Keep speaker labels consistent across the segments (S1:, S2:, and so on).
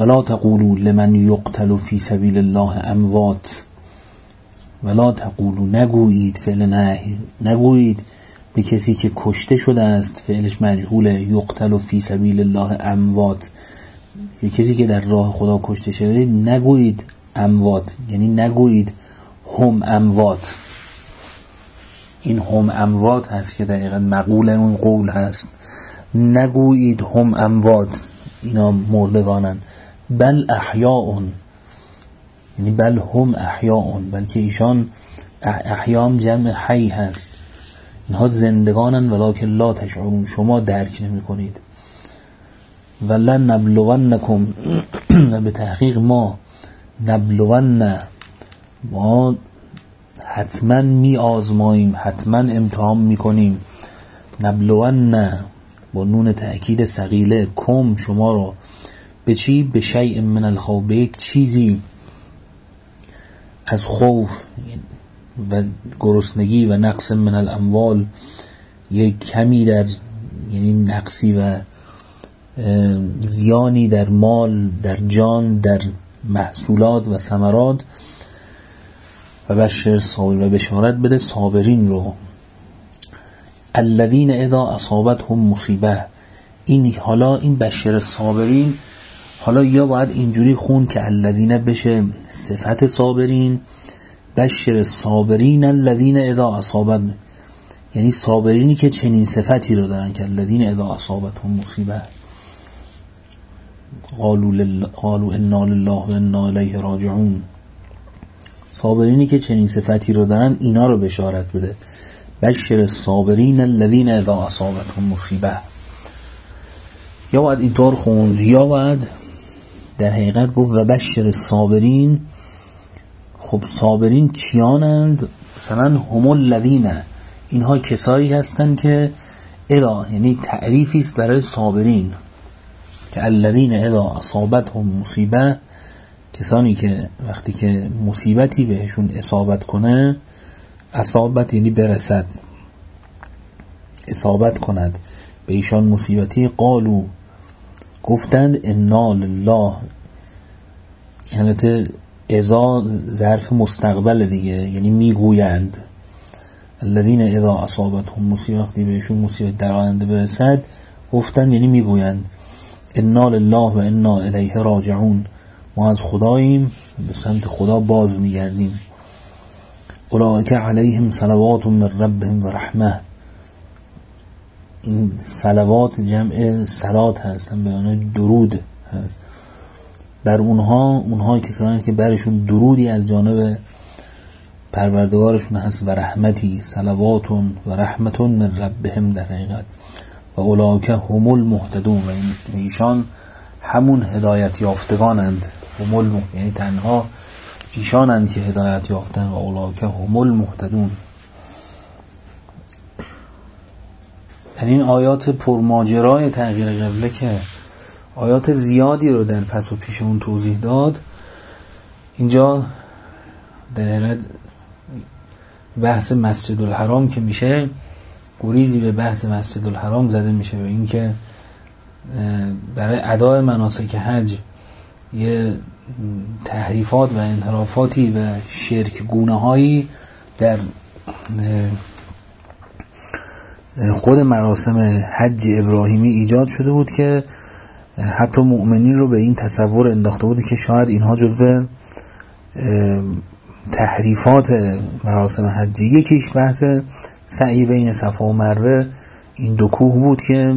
S1: ولا تقولوا لمن یقتل فی سبیل الله اموات، ولا تقولوا نگویید، فعل نهی، نگویید به کسی که کشته شده است، فعلش مجهوله، یقتل فی سبیل الله اموات، به کسی که در راه خدا کشته شده نگویید اموات، یعنی نگویید هم اموات. این هم اموات هست که دقیقا مقول اون قول هست، نگویید هم اموات اینا مردگانن، بل احیاء، یعنی بل هم احیاء، بلکه ایشان احیام جمع حی هست، اینها زندگانن ولکن لا تشعرون، شما درک نمی کنید. ولن نبلونکم، و به تحقیق ما، نبلون، ما حتما می آزماییم، حتما امتحان می کنیم، نبلون با نون تأکید ثقیله، کم شما رو، به چی؟ به شیء من الخوف، به یک چیزی از خوف و گرسنگی و نقص من الاموال، یک کمی در، یعنی نقصی و زیانی در مال، در جان، در محصولات و ثمرات، و بشر صابرین، و بشارت بده صابرین رو. الذین اذا اصابتهم مصیبه، این حالا این بشر صابرین، حالا یا باید اینجوری خون که الذین بشه صفت صابرین، بشر صابرین الذین اذا اصابت، یعنی صابرینی که چنین صفتی رو دارن که الذین اذا اصابتهم مصیبه قالوا انا لله و انا الیه راجعون، صابرینی که چنین صفتی رو دارن اینا رو بشارت بده. بشر صابرین الذین اذا اصابتهم مصیبه، یا باید اینطور خوند، یا باید در حقیقت گفت و بشر صابرین. خب صابرین کیانند؟ مثلا هم الذین، اینها کسایی هستند که اذا، یعنی تعریفی است برای صابرین، که الذین اذا اصابتهم مصیبه، کسانی که وقتی که مصیبتی بهشون اصابت کنه، اصابت یعنی برسد، اصابت کند به ایشان مصیبتی، قالوا گفتند انا لله، یعنی اذا ظرف مستقبل دیگه، یعنی میگویند الذین اذا اصابتهم مصیبه، وقتی بهشون مصیبت در آینده برسد گفتند یعنی میگویند انا لله و انا الیه راجعون، ما از خداییم به سمت خدا باز میگردیم. اولئک علیهم صلوات من ربهم و رحمه، این صلوات جمع صلات هستن، به معنای درود هست، بر اونها کسانی که برشون درودی از جانب پروردگارشون هست، و رحمتی، صلوات و رحمت من ربهم در حقیقت، و اولئک هم المهتدون، و ایشان همون هدایت یافتگانند، یعنی تنها ایشانند که هدایت یافتن، و اولئک هم المهتدون. یعنی این آیات پرماجرای تغییر قبله که آیات زیادی رو در پس و پیش اون توضیح داد، اینجا در حقیقت بحث مسجد الحرام که میشه، گریزی به بحث مسجد الحرام زده میشه، و این که برای ادای مناسک حج یه تحریفات و انحرافاتی و شرک گونه هایی در خود مراسم حج ابراهیمی ایجاد شده بود که حتی مؤمنین رو به این تصور انداخته بود که شاید اینها جزو تحریفات مراسم حج. یکیش بحث سعی بین صفا و مروه، این دو کوه بود که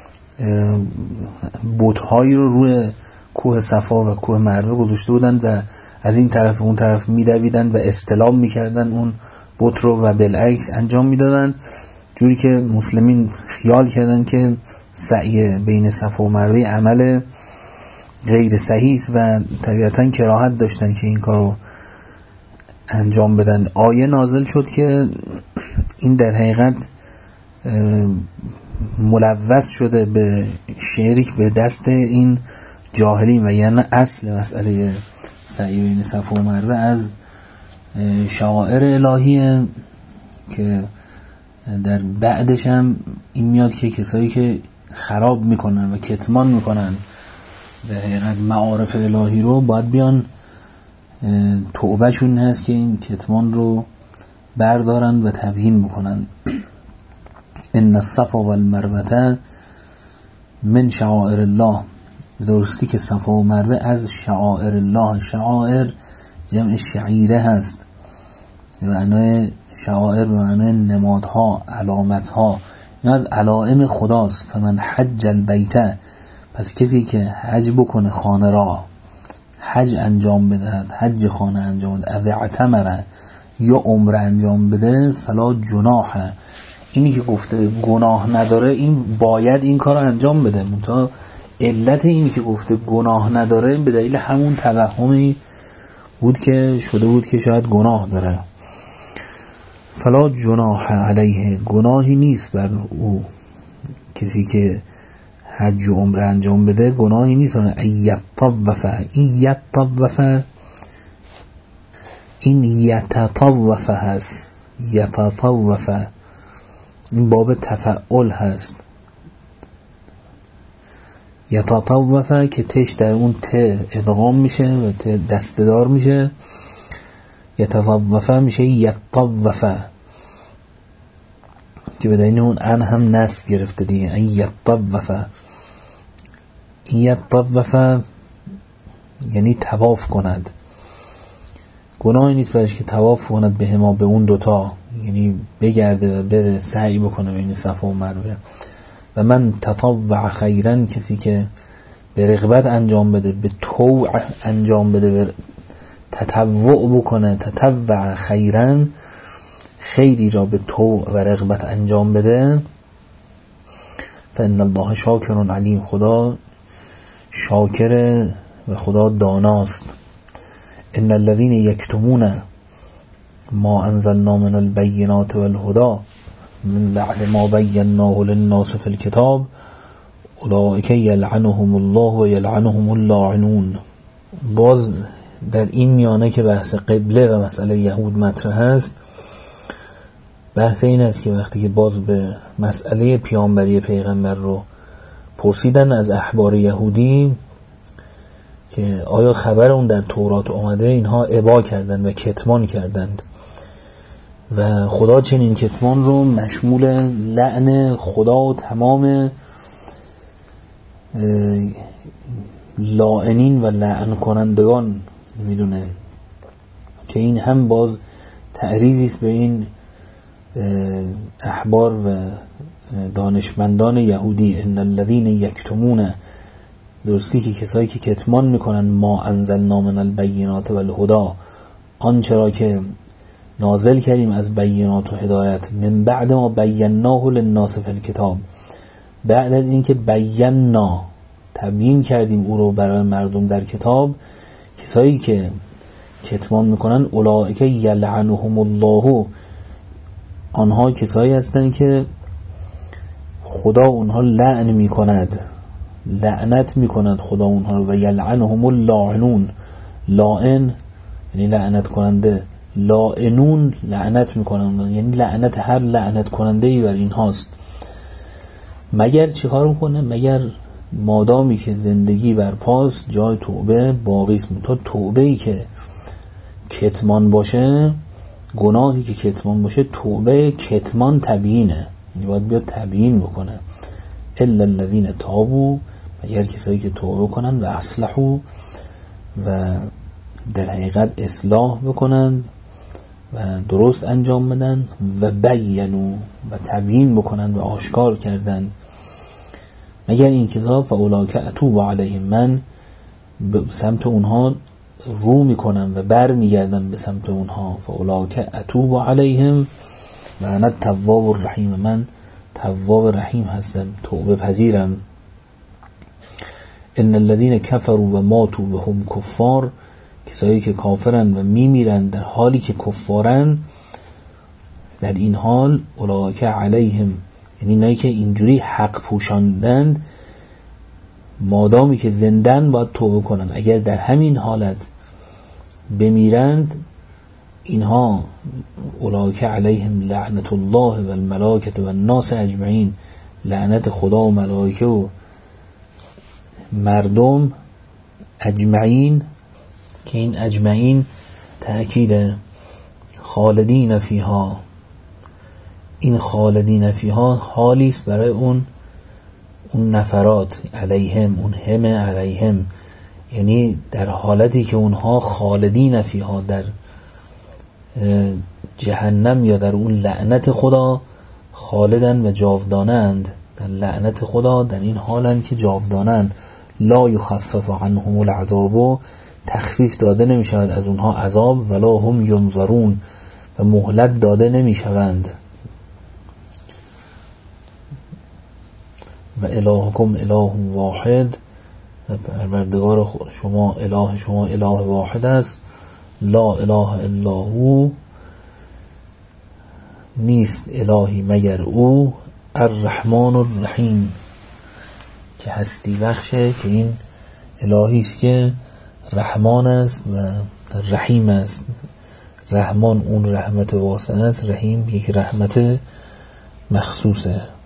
S1: بت‌هایی رو روی کوه صفا و کوه مروه گذاشته بودند و از این طرف اون طرف می‌دویدند و استلام می‌کردند اون بت رو، و بالعکس انجام می‌دادند، جوری که مسلمین خیال کردند که سعی بین صفا و مروه عمل غیر صحیح است و طبیعتاً کراهت داشتن که این کارو انجام بدن. آیه نازل شد که این در حقیقت ملوث شده به شرک به دست این جاهلین، و یعنی اصل مسئله سعی بین صفا و مروه از شعائر الهیه که در بعدش هم این میاد که کسایی که خراب میکنن و کتمان میکنن در حقیقت معارف الهی رو باید بیان توبهشون هست که این کتمان رو بردارن و تبیین بکنن. ان الصفا والمروه من شعائر الله، درستی که صفا و مروه از شعائر الله، شعائر جمع شعیره هست، به معنای شعائر به معنای نمادها، علامتها، این از علائم خداست. فمن حج البیت، پس کسی که حج بکنه خانه را، حج انجام بده، حج خانه انجام بده، او اعتمر یا عمره انجام بده، فلا جناح، اینی که گفته گناه نداره این باید این کار انجام بده، منتها علت اینی که گفته گناه نداره به دلیل همون توهمی بود که شده بود که شاید گناه داره. فلا جناح علیه، گناهی نیست بر او، کسی که حج و عمره انجام بده گناهی نیست بر ایطوف، این یطوف این یتطوف هست، یتطوف این باب تفعل هست، یتطوف که تش در اون ت ادغام میشه و ت دستدار میشه، یتطوف میشه یطوف که به دلیل اون ان هم نصب گرفته دیگه، یطوف، یطوف یعنی طواف کند، گناهی نیست برش که طواف کند به ما، به اون دوتا، یعنی بگرده و بره سعی بکنه بین صفا و مروه. و من تطوع خیرا، کسی که به رغبت انجام بده، به طوع انجام بده، به تطوع بکنه، تطوع خیرا، خیری را به طوع و رغبت انجام بده، فان الله شاکر علیم، خدا شاکر و خدا داناست. ان الذين يكتمون ما انزلنا من البينات والهدى من بعد ما بيناه للناس في الكتاب اولئك يلعنهم الله و يلعنهم اللاعنون. باز در این میانه که بحث قبله و مسئله یهود مطرح است، بحث این است که وقتی که باز به مسئله پیامبری پیغمبر رو پرسیدن از احبار یهودی که آیا خبر اون در تورات اومده، اینها ابا کردند و کتمان کردند و خدا چنین کتمان رو مشمول لعن خدا و تمام لاعنین و لعن کنندگان میدونه، که این هم باز تعریضی است به این احبار و دانشمندان یهودی. ان الذين یکتمون، درستی که کسایی که کتمان میکنن ما انزلنا من البینات و الهدى، آنچه را که نازل کردیم از بینات و هدایت، من بعد ما بیناه للناس فی الکتاب، بعد از اینکه بینا تبیین کردیم او رو برای مردم در کتاب، کسایی که کتمان میکنن اولئک یلعنهم الله، آنها کسایی هستند که خدا اونها لعن میکند، لعنت میکند خدا اونها رو، و یلعنهم اللاعنون، لاعن یعنی لعنت کننده، لاعنون لعنت میکنند، یعنی لعنت هر لعنت کننده ای بر این هاست. مگر چه کار کنه؟ مگر مادامی که زندگی بر پاست جای توبه باقی است. تا توبه ای که کتمان باشه، گناهی که کتمان باشه، توبه کتمان تبیینه، یعنی باید بیاد تبیین بکنه. الا الذين تابوا، مگر کسایی که توبه کنن و اصلحوا و در حقیقت اصلاح بکنن و درست انجام بدن، و بینوا و تبیین بکنن و آشکار کردن، مگر این کتاب فاولئک اتوب علیهم، من به سمت اونها رو میکنم و بر میگردم به سمت اونها، فاولئک اتوب علیهم و انا التواب الرحیم، من تواب رحیم هستم، توبه پذیرم. ان الذين كفروا و ماتوا وهم کفار، کسایی که کافرن و میمیرن در حالی که کفارن، در این حال اولئک علیهم، یعنی اینایی که اینجوری حق پوشاندند، مادامی که زندن باید توبه کنن. اگر در همین حالت بمیرند، اینها اولئک علیهم لعنت الله و الملائکه و الناس اجمعین، لعنت خدا و ملائکه و مردم اجمعین که این اجمعین تأکید خالدین فیها، این خالدین فیها حالی است برای اون نفرات علیهم، اون هم علیهم، یعنی در حالتی که اونها خالدین فیها در جهنم یا در اون لعنت خدا خالدن و جاودانند، در لعنت خدا در این حالن که جاودانند. لا یخفف عنهم العذاب، تخفیف داده نمی شود از اونها عذاب، ولا هم ینظرون، و مهلت داده نمی شوند. و الهکم اله واحد، و پروردگار شما اله واحد است. لا اله الا هو، نیست الهی مگر او. الرحمن الرحیم، که هستی بخشه، که این الهی است که رحمان است و رحیم است. رحمان اون رحمت واسع است، رحیم یک رحمت مخصوصه.